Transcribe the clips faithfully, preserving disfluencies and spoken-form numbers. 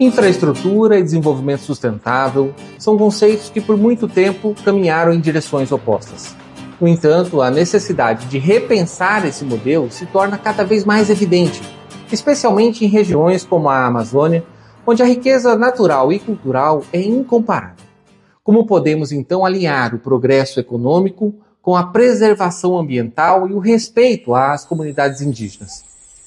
Infraestrutura e desenvolvimento sustentável são conceitos que por muito tempo caminharam em direções opostas. No entanto, a necessidade de repensar esse modelo se torna cada vez mais evidente, especialmente em regiões como a Amazônia, onde a riqueza natural e cultural é incomparável. Como podemos então alinhar o progresso econômico com a preservação ambiental e o respeito às comunidades indígenas?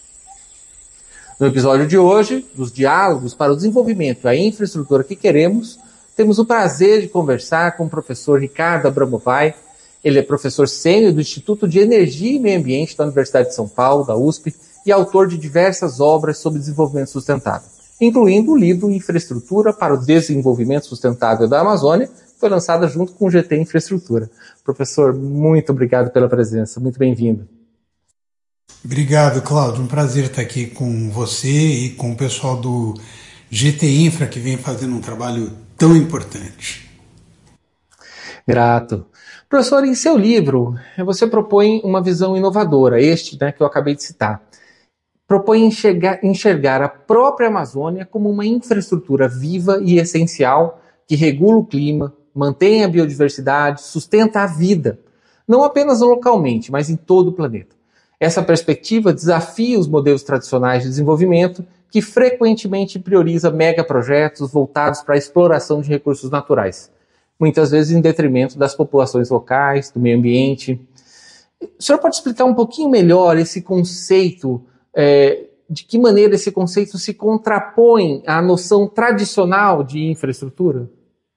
No episódio de hoje, dos Diálogos para o Desenvolvimento e a Infraestrutura que Queremos, temos o prazer de conversar com o professor Ricardo Abramovay. Ele é professor sênior do Instituto de Energia e Meio Ambiente da Universidade de São Paulo, da U S P, e autor de diversas obras sobre desenvolvimento sustentável, incluindo o livro Infraestrutura para o Desenvolvimento Sustentável da Amazônia, que foi lançado junto com o G T Infraestrutura. Professor, muito obrigado pela presença, muito bem-vindo. Obrigado, Cláudio. Um prazer estar aqui com você e com o pessoal do G T Infra, que vem fazendo um trabalho tão importante. Grato. Professor, em seu livro, você propõe uma visão inovadora, este, né, que eu acabei de citar. Propõe enxergar, enxergar a própria Amazônia como uma infraestrutura viva e essencial que regula o clima, mantém a biodiversidade, sustenta a vida, não apenas localmente, mas em todo o planeta. Essa perspectiva desafia os modelos tradicionais de desenvolvimento, que frequentemente prioriza megaprojetos voltados para a exploração de recursos naturais, muitas vezes em detrimento das populações locais, do meio ambiente. O senhor pode explicar um pouquinho melhor esse conceito, é, de que maneira esse conceito se contrapõe à noção tradicional de infraestrutura?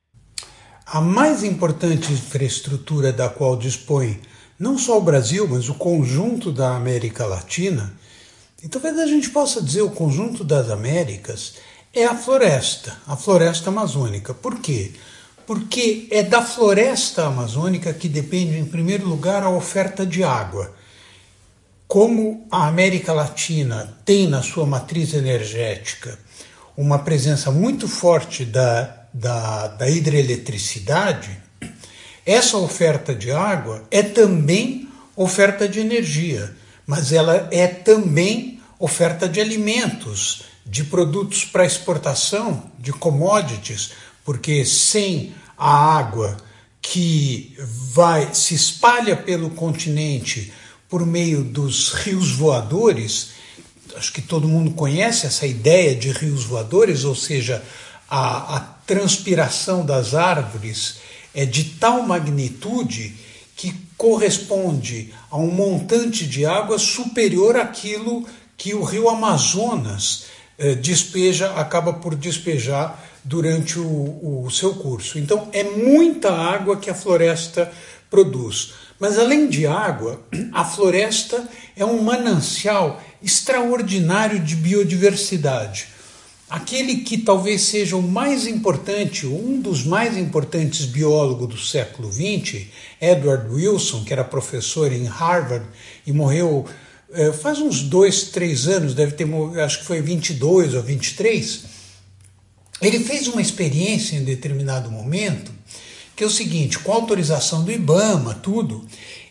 A mais importante infraestrutura da qual dispõe não só o Brasil, mas o conjunto da América Latina, e talvez a gente possa dizer o conjunto das Américas, é a floresta, a floresta amazônica. Por quê? Porque é da floresta amazônica que depende, em primeiro lugar, a oferta de água. Como a América Latina tem na sua matriz energética uma presença muito forte da, da, da hidroeletricidade, essa oferta de água é também oferta de energia, mas ela é também oferta de alimentos, de produtos para exportação, de commodities, porque sem a água que vai se espalha pelo continente por meio dos rios voadores, acho que todo mundo conhece essa ideia de rios voadores, ou seja, a, a transpiração das árvores é de tal magnitude que corresponde a um montante de água superior àquilo que o rio Amazonas eh, despeja, acaba por despejar durante o, o seu curso. Então é muita água que a floresta produz. Mas além de água, a floresta é um manancial extraordinário de biodiversidade. Aquele que talvez seja o mais importante, um dos mais importantes biólogos do século vinte, Edward Wilson, que era professor em Harvard e morreu eh, faz uns dois, três anos, deve ter morrido, acho que foi vinte e dois ou vinte e três, ele fez uma experiência em determinado momento, que é o seguinte, com autorização do IBAMA, tudo,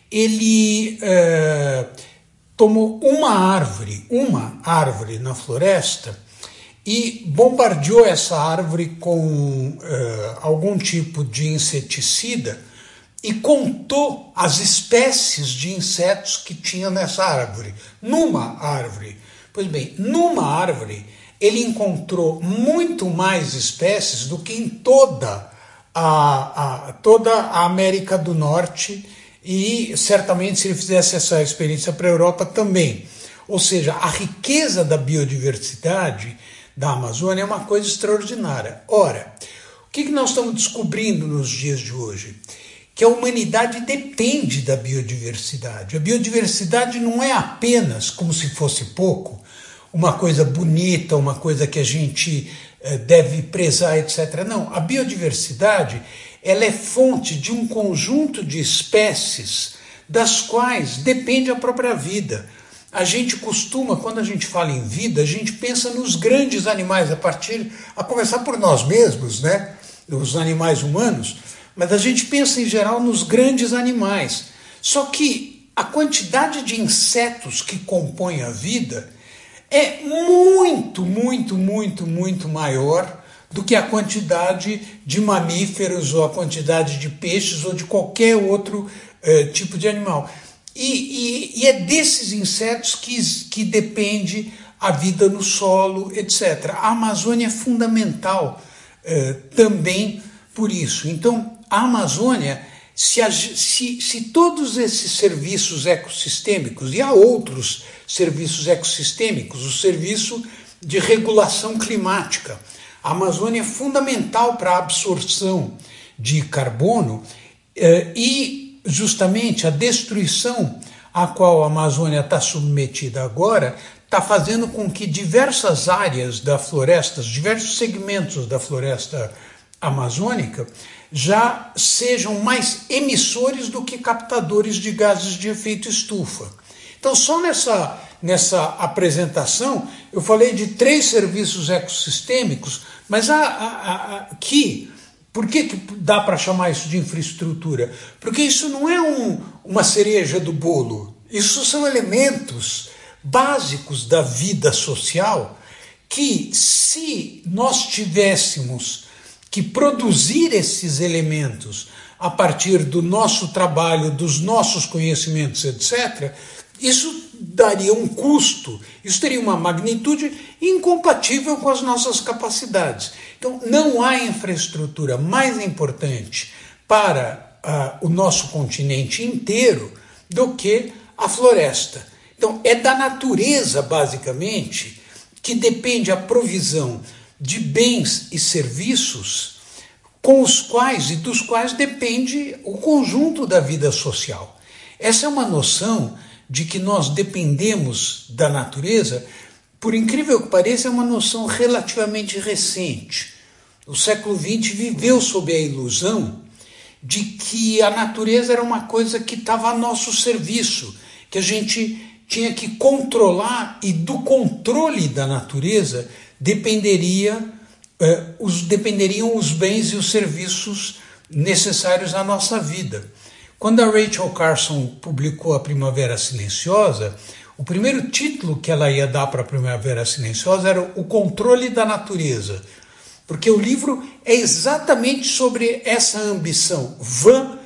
ele eh, tomou uma árvore, uma árvore na floresta, e bombardeou essa árvore com uh, algum tipo de inseticida e contou as espécies de insetos que tinha nessa árvore, numa árvore. Pois bem, numa árvore ele encontrou muito mais espécies do que em toda a, a, toda a América do Norte e certamente se ele fizesse essa experiência para a Europa também. Ou seja, a riqueza da biodiversidade da Amazônia é uma coisa extraordinária. Ora, o que nós estamos descobrindo nos dias de hoje? Que a humanidade depende da biodiversidade. A biodiversidade não é apenas, como se fosse pouco, uma coisa bonita, uma coisa que a gente eh, deve prezar, etcétera. Não, a biodiversidade ela é fonte de um conjunto de espécies das quais depende a própria vida. A gente costuma, quando a gente fala em vida, a gente pensa nos grandes animais, a partir, a começar por nós mesmos, né? Os animais humanos, mas a gente pensa em geral nos grandes animais. Só que a quantidade de insetos que compõem a vida é muito, muito, muito, muito maior do que a quantidade de mamíferos ou a quantidade de peixes ou de qualquer outro eh, tipo de animal. E, e, e é desses insetos que, que depende a vida no solo, etcétera. A Amazônia é fundamental eh, também por isso. Então, a Amazônia, se, a, se, se todos esses serviços ecossistêmicos, e há outros serviços ecossistêmicos, o serviço de regulação climática, a Amazônia é fundamental para a absorção de carbono eh, e justamente a destruição a qual a Amazônia está submetida agora está fazendo com que diversas áreas da floresta, diversos segmentos da floresta amazônica já sejam mais emissores do que captadores de gases de efeito estufa. Então, só nessa, nessa apresentação, eu falei de três serviços ecossistêmicos, mas há, há, há aqui, por que, que dá para chamar isso de infraestrutura? Porque isso não é um, uma cereja do bolo, isso são elementos básicos da vida social que, se nós tivéssemos que produzir esses elementos a partir do nosso trabalho, dos nossos conhecimentos, etcétera, isso daria um custo, isso teria uma magnitude incompatível com as nossas capacidades. Então, não há infraestrutura mais importante para uh, o nosso continente inteiro do que a floresta. Então, é da natureza, basicamente, que depende a provisão de bens e serviços com os quais e dos quais depende o conjunto da vida social. Essa é uma noção de que nós dependemos da natureza, por incrível que pareça, é uma noção relativamente recente. O século vinte viveu sob a ilusão de que a natureza era uma coisa que estava a nosso serviço, que a gente tinha que controlar, e do controle da natureza dependeria, eh, os, dependeriam os bens e os serviços necessários à nossa vida. Quando a Rachel Carson publicou A Primavera Silenciosa, o primeiro título que ela ia dar para a Primavera Silenciosa era O Controle da Natureza, porque o livro é exatamente sobre essa ambição vã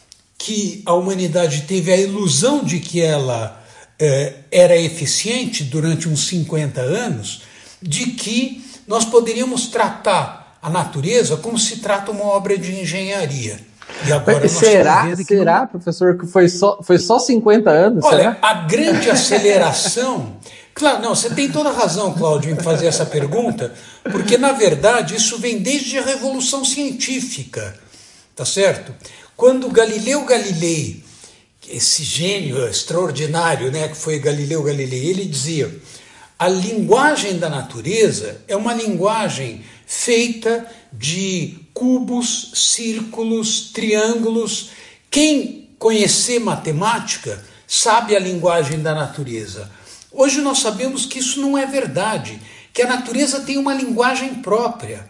que a humanidade teve a ilusão de que ela eh, era eficiente durante uns cinquenta anos, de que nós poderíamos tratar a natureza como se trata uma obra de engenharia. E agora será, nós será não... professor, que foi só, foi só cinquenta anos? Olha, será? A grande aceleração... Claro, não, você tem toda a razão, Cláudio, em fazer essa pergunta, porque, na verdade, isso vem desde a Revolução Científica, tá certo? Quando Galileu Galilei, esse gênio extraordinário, né, que foi Galileu Galilei, ele dizia: a linguagem da natureza é uma linguagem feita de cubos, círculos, triângulos. Quem conhecer matemática sabe a linguagem da natureza. Hoje nós sabemos que isso não é verdade, que a natureza tem uma linguagem própria.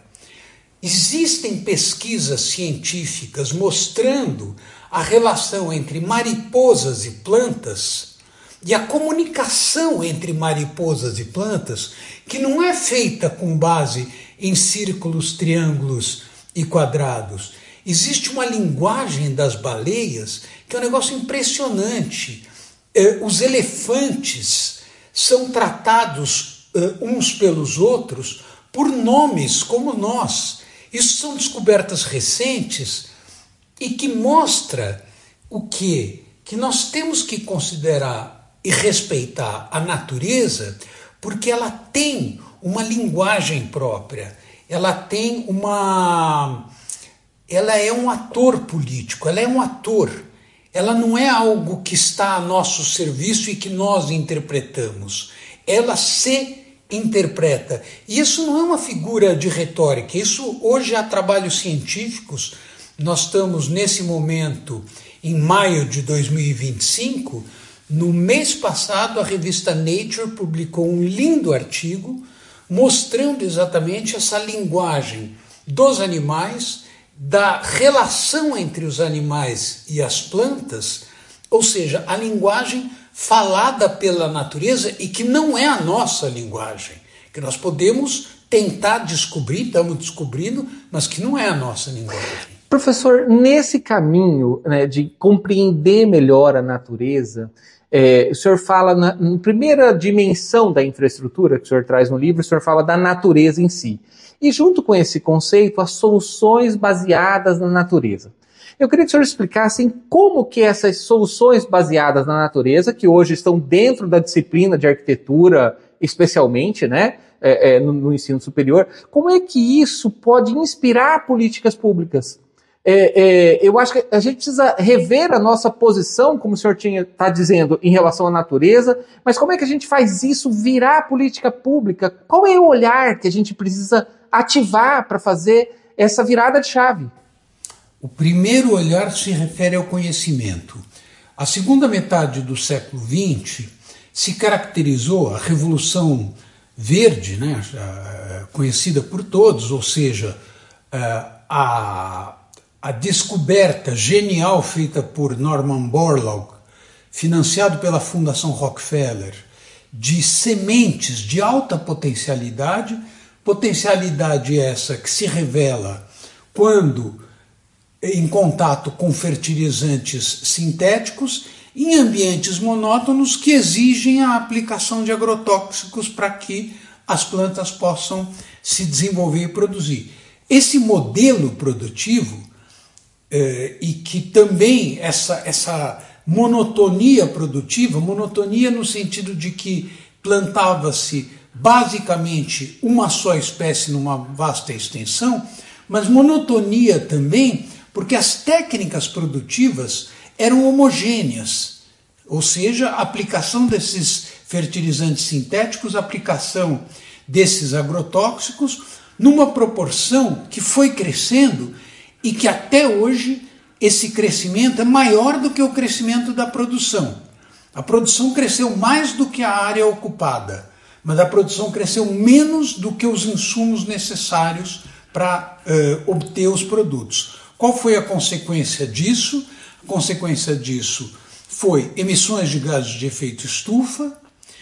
Existem pesquisas científicas mostrando a relação entre mariposas e plantas e a comunicação entre mariposas e plantas, que não é feita com base em círculos, triângulos e quadrados. Existe uma linguagem das baleias que é um negócio impressionante. Eh, os elefantes são tratados uh, uns pelos outros por nomes como nós. Isso são descobertas recentes e que mostra o quê? Que nós temos que considerar e respeitar a natureza porque ela tem uma linguagem própria, ela tem uma... ela é um ator político, ela é um ator. Ela não é algo que está a nosso serviço e que nós interpretamos. Ela se interpreta. E isso não é uma figura de retórica. Isso hoje há trabalhos científicos. Nós estamos nesse momento, em maio de dois mil e vinte e cinco. No mês passado, a revista Nature publicou um lindo artigo mostrando exatamente essa linguagem dos animais, da relação entre os animais e as plantas, ou seja, a linguagem falada pela natureza e que não é a nossa linguagem, que nós podemos tentar descobrir, estamos descobrindo, mas que não é a nossa linguagem. Professor, nesse caminho, né, de compreender melhor a natureza, é, o senhor fala, na, na primeira dimensão da infraestrutura que o senhor traz no livro, o senhor fala da natureza em si. E junto com esse conceito, as soluções baseadas na natureza. Eu queria que o senhor explicasse como que essas soluções baseadas na natureza, que hoje estão dentro da disciplina de arquitetura, especialmente, né, é, é, no, no ensino superior, como é que isso pode inspirar políticas públicas? É, é, eu acho que a gente precisa rever a nossa posição, como o senhor está dizendo, em relação à natureza, mas como é que a gente faz isso virar política pública? Qual é o olhar que a gente precisa ativar para fazer essa virada de chave? O primeiro olhar se refere ao conhecimento. A segunda metade do século vinte se caracterizou, a Revolução Verde, né, conhecida por todos, ou seja, a, a descoberta genial feita por Norman Borlaug, financiado pela Fundação Rockefeller, de sementes de alta potencialidade, potencialidade essa que se revela quando em contato com fertilizantes sintéticos em ambientes monótonos que exigem a aplicação de agrotóxicos para que as plantas possam se desenvolver e produzir. Esse modelo produtivo eh, e que também essa, essa monotonia produtiva, monotonia no sentido de que plantava-se basicamente uma só espécie numa vasta extensão, mas monotonia também porque as técnicas produtivas eram homogêneas, ou seja, a aplicação desses fertilizantes sintéticos, a aplicação desses agrotóxicos, numa proporção que foi crescendo e que até hoje esse crescimento é maior do que o crescimento da produção. A produção cresceu mais do que a área ocupada, mas a produção cresceu menos do que os insumos necessários para uh, obter os produtos. Qual foi a consequência disso? A consequência disso foi emissões de gases de efeito estufa,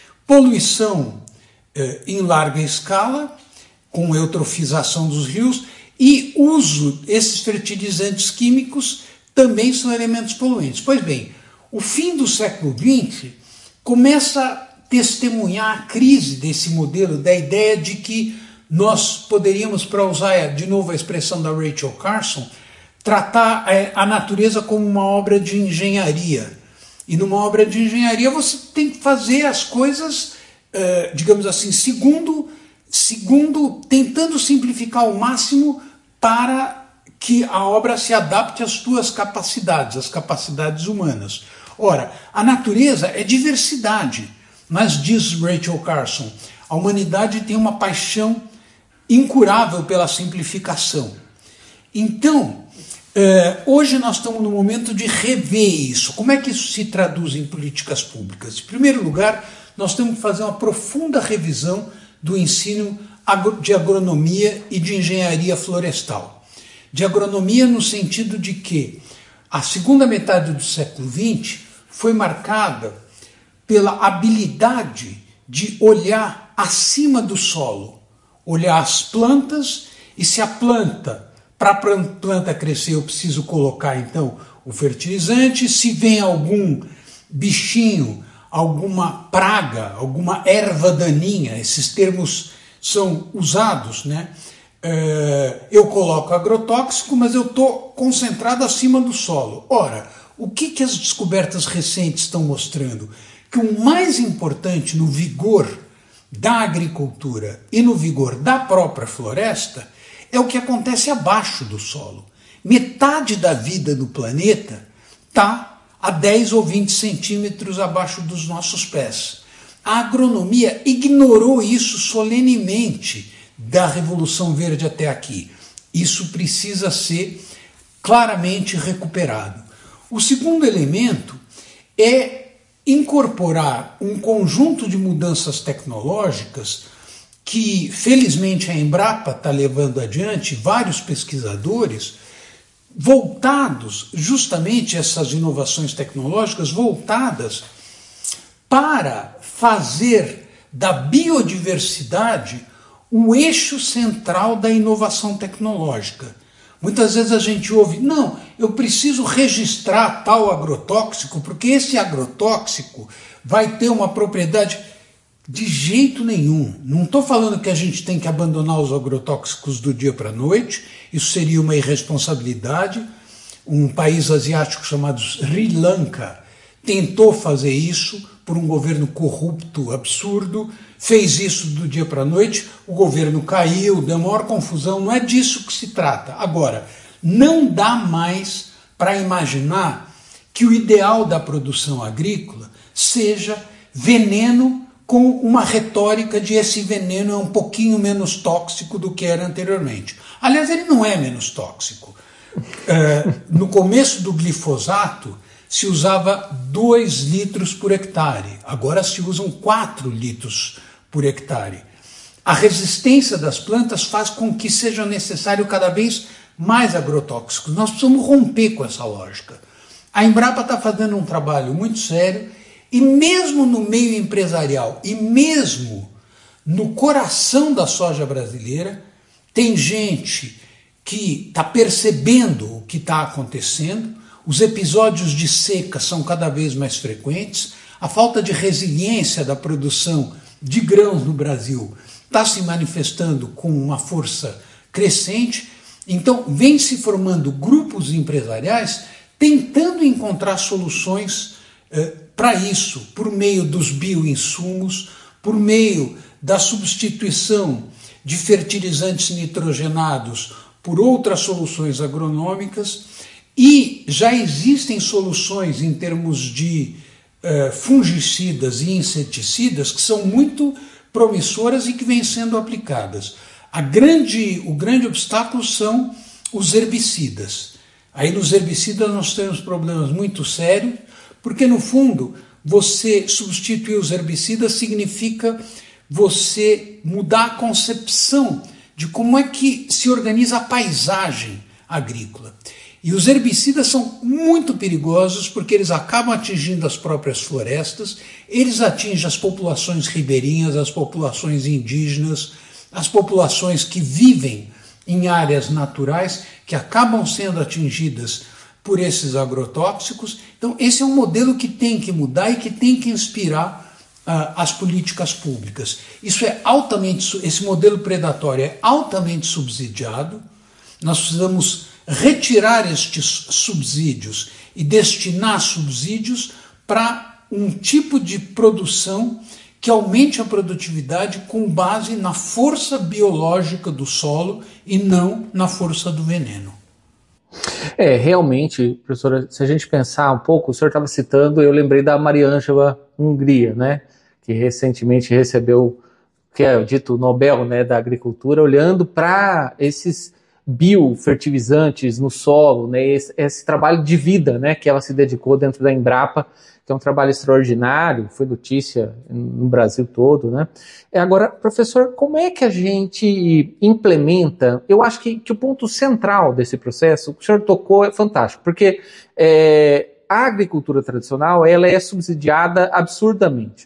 poluição eh, em larga escala, com eutrofização dos rios, e uso desses fertilizantes químicos também são elementos poluentes. Pois bem, o fim do século vinte começa a testemunhar a crise desse modelo, da ideia de que nós poderíamos, para usar de novo a expressão da Rachel Carson, tratar a natureza como uma obra de engenharia. E numa obra de engenharia você tem que fazer as coisas, digamos assim, segundo, segundo tentando simplificar ao máximo para que a obra se adapte às suas capacidades, às capacidades humanas. Ora, a natureza é diversidade, mas diz Rachel Carson, a humanidade tem uma paixão incurável pela simplificação. Então, Uh, hoje nós estamos no momento de rever isso. Como é que isso se traduz em políticas públicas? Em primeiro lugar, nós temos que fazer uma profunda revisão do ensino de agronomia e de engenharia florestal. De agronomia no sentido de que a segunda metade do século vinte foi marcada pela habilidade de olhar acima do solo, olhar as plantas, e se a planta... Para a planta crescer eu preciso colocar então o fertilizante, se vem algum bichinho, alguma praga, alguma erva daninha, esses termos são usados, né? Uh, eu coloco agrotóxico, mas eu estou concentrado acima do solo. Ora, o que, que as descobertas recentes estão mostrando? Que o mais importante no vigor da agricultura e no vigor da própria floresta é o que acontece abaixo do solo. Metade da vida do planeta está a dez ou vinte centímetros abaixo dos nossos pés. A agronomia ignorou isso solenemente da Revolução Verde até aqui. Isso precisa ser claramente recuperado. O segundo elemento é incorporar um conjunto de mudanças tecnológicas que, felizmente, a Embrapa está levando adiante, vários pesquisadores, voltados, justamente essas inovações tecnológicas, voltadas para fazer da biodiversidade o eixo central da inovação tecnológica. Muitas vezes a gente ouve, não, eu preciso registrar tal agrotóxico, porque esse agrotóxico vai ter uma propriedade. De jeito nenhum. Não estou falando que a gente tem que abandonar os agrotóxicos do dia para a noite, isso seria uma irresponsabilidade. Um país asiático chamado Sri Lanka tentou fazer isso por um governo corrupto, absurdo, fez isso do dia para a noite, o governo caiu, deu maior confusão, não é disso que se trata. Agora, não dá mais para imaginar que o ideal da produção agrícola seja veneno com uma retórica de esse veneno é um pouquinho menos tóxico do que era anteriormente. Aliás, ele não é menos tóxico. É, no começo do glifosato, se usava dois litros por hectare, agora se usam quatro litros por hectare. A resistência das plantas faz com que seja necessário cada vez mais agrotóxicos. Nós precisamos romper com essa lógica. A Embrapa está fazendo um trabalho muito sério e mesmo no meio empresarial e mesmo no coração da soja brasileira, tem gente que está percebendo o que está acontecendo, os episódios de seca são cada vez mais frequentes, a falta de resiliência da produção de grãos no Brasil está se manifestando com uma força crescente, então vem se formando grupos empresariais tentando encontrar soluções eh, para isso, por meio dos bioinsumos, por meio da substituição de fertilizantes nitrogenados por outras soluções agronômicas, e já existem soluções em termos de uh, fungicidas e inseticidas que são muito promissoras e que vêm sendo aplicadas. A grande, o grande obstáculo são os herbicidas. Aí nos herbicidas nós temos problemas muito sérios, porque no fundo você substituir os herbicidas significa você mudar a concepção de como é que se organiza a paisagem agrícola. E os herbicidas são muito perigosos porque eles acabam atingindo as próprias florestas, eles atingem as populações ribeirinhas, as populações indígenas, as populações que vivem em áreas naturais que acabam sendo atingidas por esses agrotóxicos. Então esse é um modelo que tem que mudar e que tem que inspirar uh, as políticas públicas. Isso é altamente, esse modelo predatório é altamente subsidiado. Nós precisamos retirar estes subsídios e destinar subsídios para um tipo de produção que aumente a produtividade com base na força biológica do solo e não na força do veneno. É, realmente, professora, se a gente pensar um pouco, o senhor estava citando, eu lembrei da Mariângela Hungria, né, que recentemente recebeu, que é o dito Nobel, né, da Agricultura, olhando para esses biofertilizantes no solo, né, esse, esse trabalho de vida, né, que ela se dedicou dentro da Embrapa, que é um trabalho extraordinário, foi notícia no Brasil todo, né. Agora, professor, como é que a gente implementa? Eu acho que, que o ponto central desse processo, o que o senhor tocou é fantástico, porque é, a agricultura tradicional, ela é subsidiada absurdamente.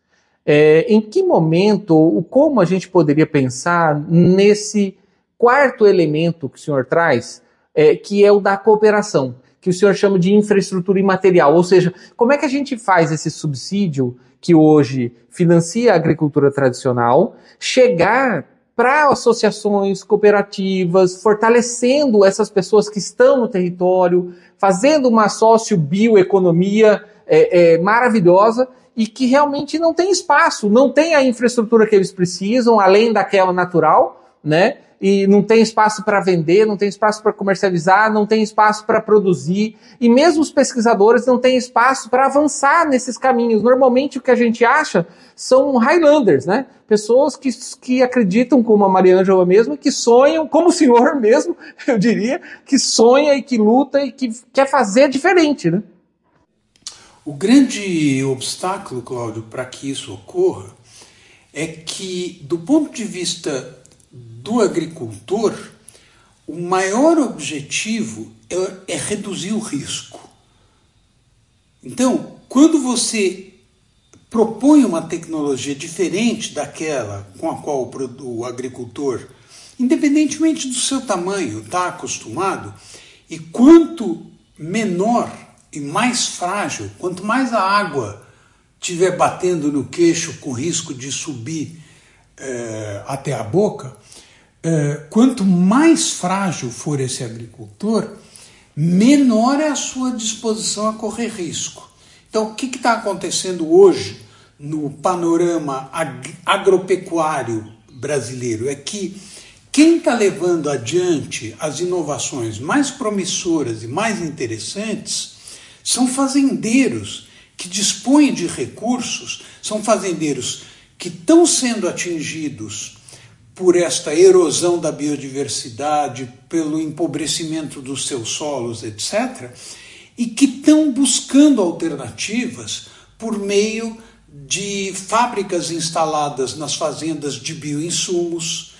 É, em que momento, ou como a gente poderia pensar nesse quarto elemento que o senhor traz, é, que é o da cooperação, que o senhor chama de infraestrutura imaterial, ou seja, como é que a gente faz esse subsídio que hoje financia a agricultura tradicional chegar para associações cooperativas, fortalecendo essas pessoas que estão no território, fazendo uma socio-bioeconomia é, é, maravilhosa e que realmente não tem espaço, não tem a infraestrutura que eles precisam, além daquela natural, né? E não tem espaço para vender, não tem espaço para comercializar, não tem espaço para produzir, e mesmo os pesquisadores não têm espaço para avançar nesses caminhos. Normalmente o que a gente acha são Highlanders, né? Pessoas que, que acreditam, como a Mariângela mesmo, que sonham, como o senhor mesmo, eu diria, que sonha e que luta e que quer fazer diferente, né? O grande obstáculo, Cláudio, para que isso ocorra é que, do ponto de vista do agricultor, o maior objetivo é, é reduzir o risco. Então, quando você propõe uma tecnologia diferente daquela com a qual o agricultor, independentemente do seu tamanho, está acostumado, e quanto menor e mais frágil, quanto mais a água estiver batendo no queixo com risco de subir eh, até a boca, eh, quanto mais frágil for esse agricultor, menor é a sua disposição a correr risco. Então, o que está acontecendo hoje no panorama ag- agropecuário brasileiro é que quem está levando adiante as inovações mais promissoras e mais interessantes são fazendeiros que dispõem de recursos, são fazendeiros que estão sendo atingidos por esta erosão da biodiversidade, pelo empobrecimento dos seus solos, etcétera, e que estão buscando alternativas por meio de fábricas instaladas nas fazendas de bioinsumos.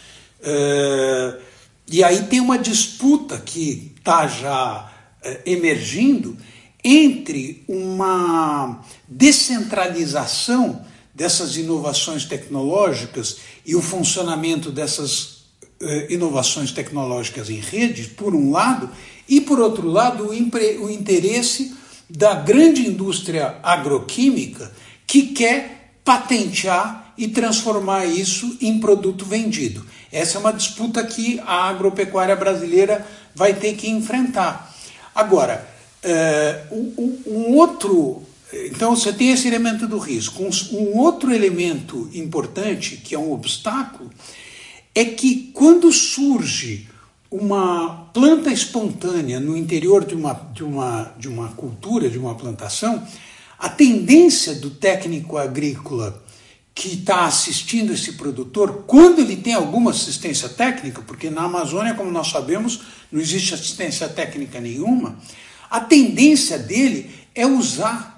Uh, e aí tem uma disputa que está já uh, emergindo entre uma descentralização dessas inovações tecnológicas e o funcionamento dessas uh, inovações tecnológicas em rede, por um lado, e, por outro lado, o, impre- o interesse da grande indústria agroquímica que quer patentear e transformar isso em produto vendido. Essa é uma disputa que a agropecuária brasileira vai ter que enfrentar. Agora, uh, um, um outro... Então, você tem esse elemento do risco. Um, um outro elemento importante, que é um obstáculo, é que quando surge uma planta espontânea no interior de uma, de uma, de uma cultura, de uma plantação, a tendência do técnico agrícola que está assistindo esse produtor, quando ele tem alguma assistência técnica, porque na Amazônia, como nós sabemos, não existe assistência técnica nenhuma, a tendência dele é usar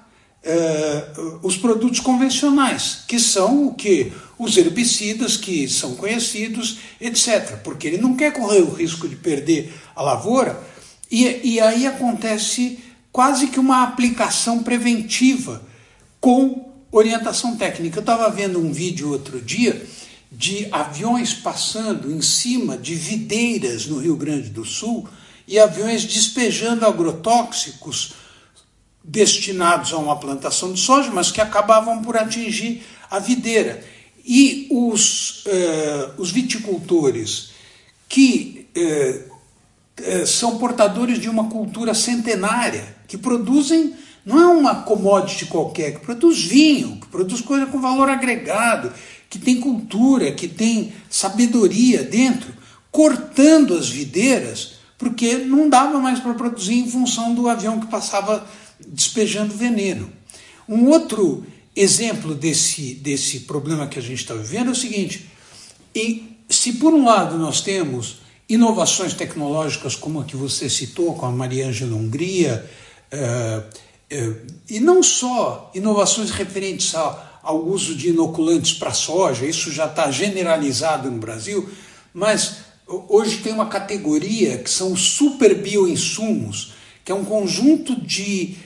uh, os produtos convencionais, que são o quê? Os herbicidas que são conhecidos, etcétera, porque ele não quer correr o risco de perder a lavoura, e, e aí acontece quase que uma aplicação preventiva com orientação técnica. Eu estava vendo um vídeo outro dia de aviões passando em cima de videiras no Rio Grande do Sul e aviões despejando agrotóxicos destinados a uma plantação de soja, mas que acabavam por atingir a videira. E os, uh, os viticultores que uh, uh, são portadores de uma cultura centenária, que produzem, não é uma commodity qualquer, que produz vinho, que produz coisa com valor agregado, que tem cultura, que tem sabedoria dentro, cortando as videiras, porque não dava mais para produzir em função do avião que passava despejando veneno. Um outro exemplo desse, desse problema que a gente está vivendo é o seguinte: e se por um lado nós temos inovações tecnológicas como a que você citou com a Maria Ângela Hungria, uh, uh, e não só inovações referentes ao, ao uso de inoculantes para soja, isso já está generalizado no Brasil, mas hoje tem uma categoria que são os super bioinsumos, que é um conjunto de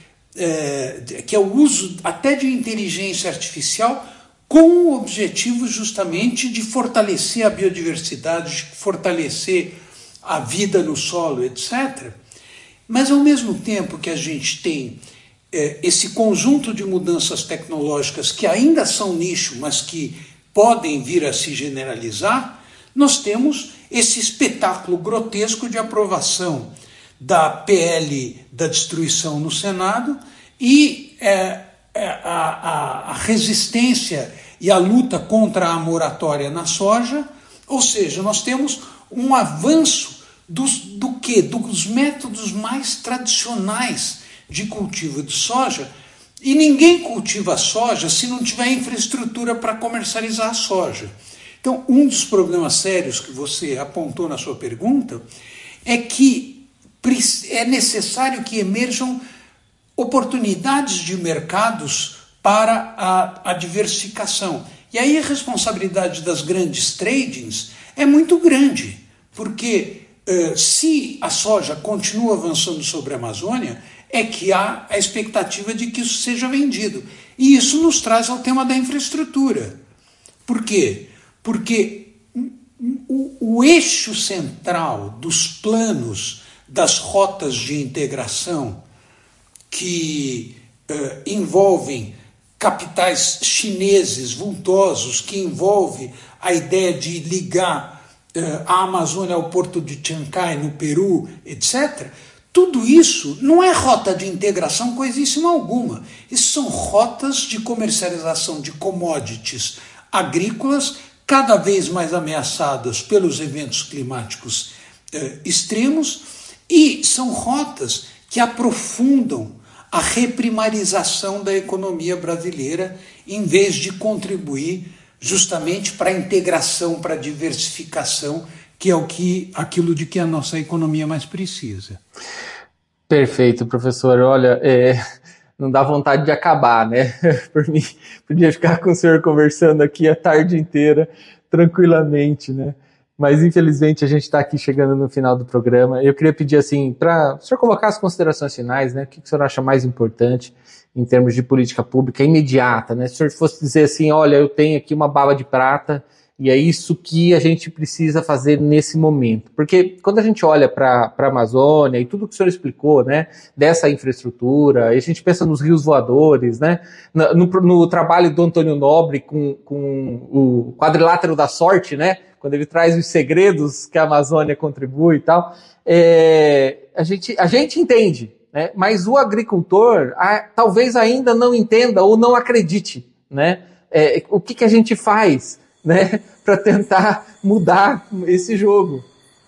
É, que é o uso até de inteligência artificial com o objetivo justamente de fortalecer a biodiversidade, de fortalecer a vida no solo, etcétera. Mas ao mesmo tempo que a gente tem é, esse conjunto de mudanças tecnológicas que ainda são nicho, mas que podem vir a se generalizar, nós temos esse espetáculo grotesco de aprovação da P L da destruição no Senado e é, é, a, a, a resistência e a luta contra a moratória na soja, ou seja, nós temos um avanço dos, do quê? Dos métodos mais tradicionais de cultivo de soja, e ninguém cultiva soja se não tiver infraestrutura para comercializar a soja. Então, um dos problemas sérios que você apontou na sua pergunta é que é necessário que emerjam oportunidades de mercados para a, a diversificação. E aí a responsabilidade das grandes tradings é muito grande, porque uh, se a soja continua avançando sobre a Amazônia, é que há a expectativa de que isso seja vendido. E isso nos traz ao tema da infraestrutura. Por quê? Porque o, o eixo central dos planos das rotas de integração que uh, envolvem capitais chineses vultosos, que envolve a ideia de ligar uh, a Amazônia ao porto de Chancay, no Peru, etcétera, tudo isso não é rota de integração coisíssima alguma. Isso são rotas de comercialização de commodities agrícolas cada vez mais ameaçadas pelos eventos climáticos eh, extremos, e são rotas que aprofundam a reprimarização da economia brasileira em vez de contribuir justamente para a integração, para a diversificação, que é o que, aquilo de que a nossa economia mais precisa. Perfeito, professor. Olha, é, não dá vontade de acabar, né? Por mim, podia ficar com o senhor conversando aqui a tarde inteira, tranquilamente, né? Mas, infelizmente, a gente está aqui chegando no final do programa. Eu queria pedir, assim, para o senhor colocar as considerações finais, né? O que o senhor acha mais importante em termos de política pública imediata, né? Se o senhor fosse dizer assim, olha, eu tenho aqui uma bala de prata e é isso que a gente precisa fazer nesse momento. Porque quando a gente olha para a Amazônia e tudo que o senhor explicou, né, dessa infraestrutura, e a gente pensa nos rios voadores, né, no, no, no trabalho do Antônio Nobre com, com o quadrilátero da sorte, né, quando ele traz os segredos que a Amazônia contribui e tal, é, a, gente, a gente entende, né, mas o agricultor a, talvez ainda não entenda ou não acredite, né, é, o que, que a gente faz, né, para tentar mudar esse jogo.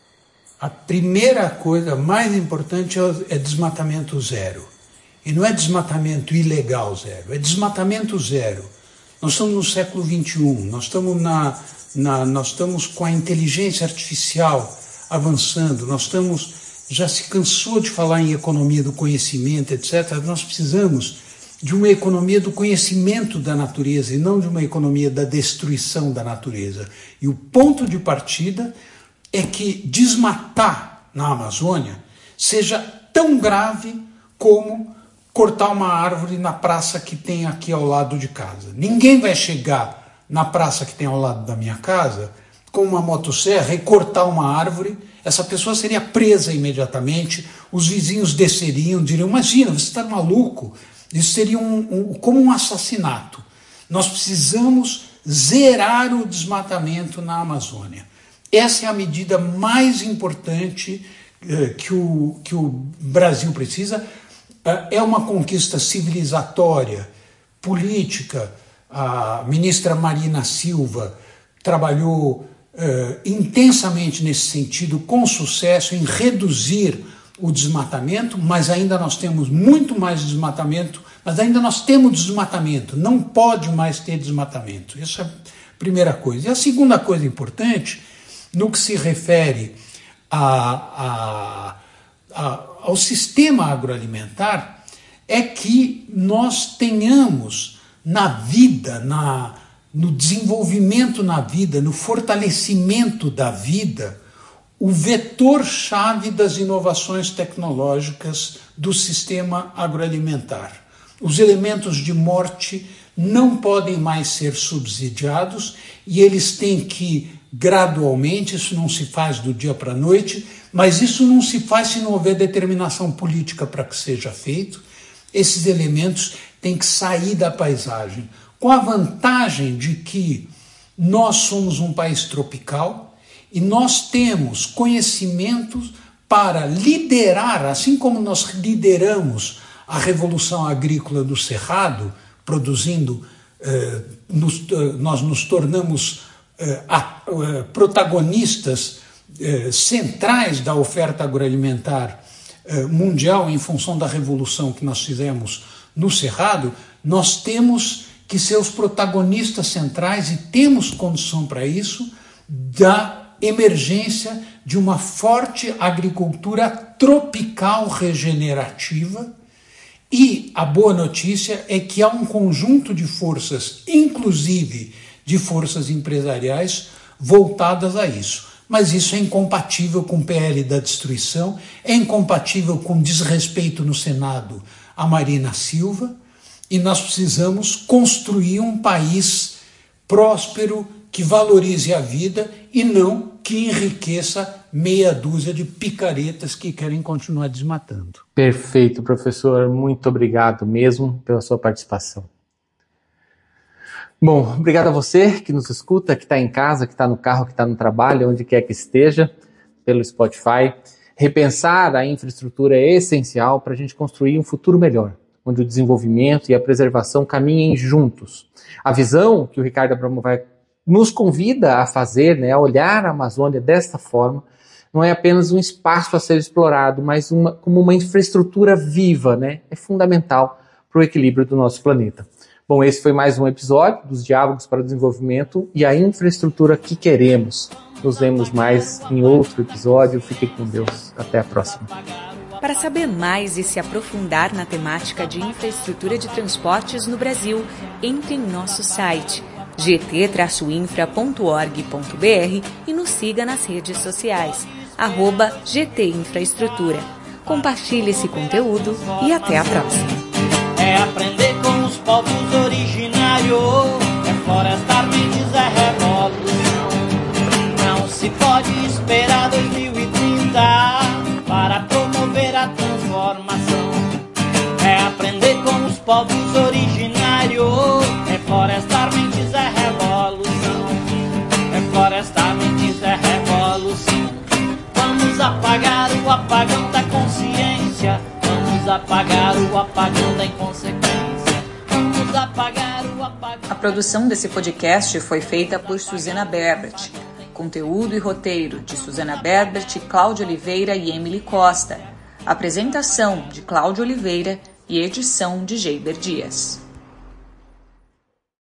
A primeira coisa mais importante é desmatamento zero. E não é desmatamento ilegal zero, é desmatamento zero. Nós estamos no século vinte e um, nós estamos, na, na, nós estamos com a inteligência artificial avançando, nós estamos, já se cansou de falar em economia do conhecimento, etcétera. Nós precisamos de uma economia do conhecimento da natureza e não de uma economia da destruição da natureza. E o ponto de partida é que desmatar na Amazônia seja tão grave como cortar uma árvore na praça que tem aqui ao lado de casa. Ninguém vai chegar na praça que tem ao lado da minha casa com uma motosserra e cortar uma árvore. Essa pessoa seria presa imediatamente, os vizinhos desceriam, diriam, imagina, você está maluco? Isso seria um, um, como um assassinato. Nós precisamos zerar o desmatamento na Amazônia. Essa é a medida mais importante eh, que, o, que o Brasil precisa. Eh, é uma conquista civilizatória, política. A ministra Marina Silva trabalhou eh, intensamente nesse sentido, com sucesso, em reduzir o desmatamento, mas ainda nós temos muito mais desmatamento, mas ainda nós temos desmatamento, não pode mais ter desmatamento. Essa é a primeira coisa. E a segunda coisa importante, no que se refere a, a, a, ao sistema agroalimentar, é que nós tenhamos na vida, na, no desenvolvimento na vida, no fortalecimento da vida, o vetor-chave das inovações tecnológicas do sistema agroalimentar. Os elementos de morte não podem mais ser subsidiados e eles têm que, gradualmente, isso não se faz do dia para a noite, mas isso não se faz se não houver determinação política para que seja feito. Esses elementos têm que sair da paisagem, com a vantagem de que nós somos um país tropical, e nós temos conhecimentos para liderar, assim como nós lideramos a Revolução Agrícola do Cerrado, produzindo, eh, nos, eh, nós nos tornamos eh, a, eh, protagonistas eh, centrais da oferta agroalimentar eh, mundial em função da revolução que nós fizemos no Cerrado. Nós temos que ser os protagonistas centrais, e temos condição para isso, da emergência de uma forte agricultura tropical regenerativa. E a boa notícia é que há um conjunto de forças, inclusive de forças empresariais, voltadas a isso. mas isso é incompatível com o P L da destruição, é incompatível com desrespeito no Senado a Marina Silva, e nós precisamos construir um país próspero, que valorize a vida e não que enriqueça meia dúzia de picaretas que querem continuar desmatando. Perfeito, professor. Muito obrigado mesmo pela sua participação. Bom, obrigado a você que nos escuta, que está em casa, que está no carro, que está no trabalho, onde quer que esteja, pelo Spotify. Repensar a infraestrutura é essencial para a gente construir um futuro melhor, onde o desenvolvimento e a preservação caminhem juntos. A visão que o Ricardo Abramo vai nos convida a fazer, né, a olhar a Amazônia desta forma, não é apenas um espaço a ser explorado, mas uma, como uma infraestrutura viva, né, é fundamental para o equilíbrio do nosso planeta. Bom, esse foi mais um episódio dos Diálogos para o Desenvolvimento e a infraestrutura que queremos. Nos vemos mais em outro episódio. Fiquem com Deus. Até a próxima. Para saber mais e se aprofundar na temática de infraestrutura de transportes no Brasil, entre em nosso site g t traço infra ponto org ponto b r e nos siga nas redes sociais, arroba G T Infraestrutura. Compartilhe esse conteúdo e até a próxima. É aprender com os povos originários, é florestar mentes, é revolução. Não se pode esperar dois mil e trinta para promover a transformação. É aprender com os povos originários, é florestar mentes, é revolução. É florestar mentes, é revolução. Vamos apagar o apagão da consciência, vamos apagar o apagão da inconsequência, vamos apagar o apagão... A produção desse podcast foi feita por Suzana Berbert. Conteúdo e roteiro de Suzana Berbert, Cláudia Oliveira e Emily Costa. Apresentação de Cláudia Oliveira e edição de Geiber Dias.